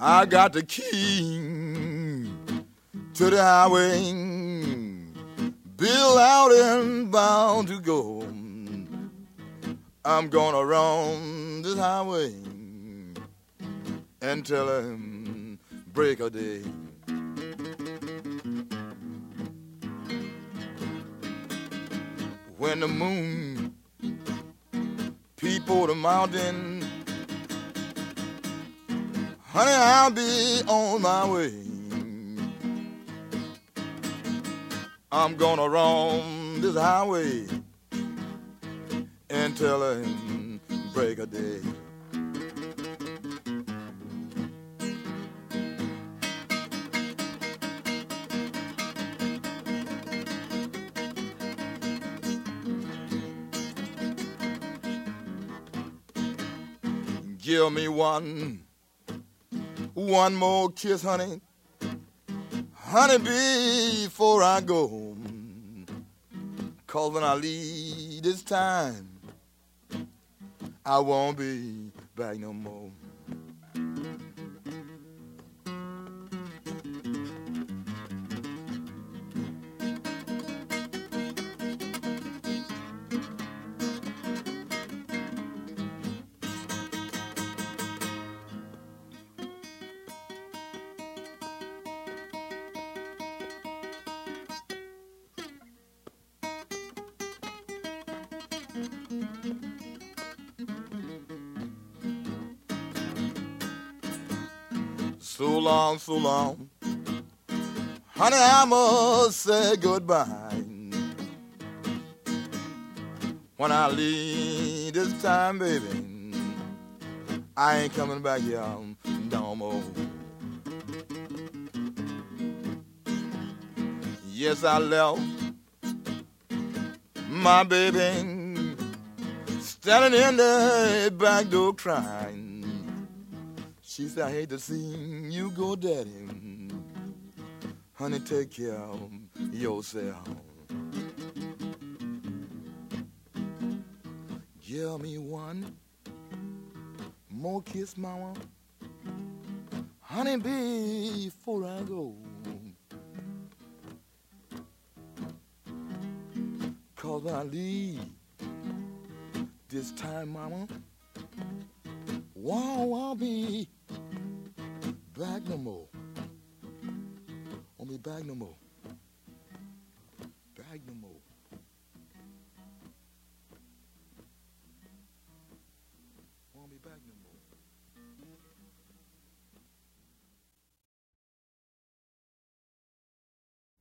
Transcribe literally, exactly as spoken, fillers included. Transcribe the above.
I got the key to the highway, bill out and bound to go. I'm gonna run this highway until um, break of day. When the moon peep over the mountain, honey, I'll be on my way. I'm gonna run this highway until um, break of day. Give me one, one more kiss, honey, honey, before I go. 'Cause when I leave this time, I won't be back no more. So long, so long, honey, I must say goodbye. When I leave this time, baby, I ain't coming back here no more. Yes, I left my baby standing in the back door crying. She said, I hate to see you go, daddy. Honey, take care of yourself. Give me one more kiss, mama. Honey, before I go. 'Cause when I leave this time, mama, won't, won't be back no more. Won't be back no more.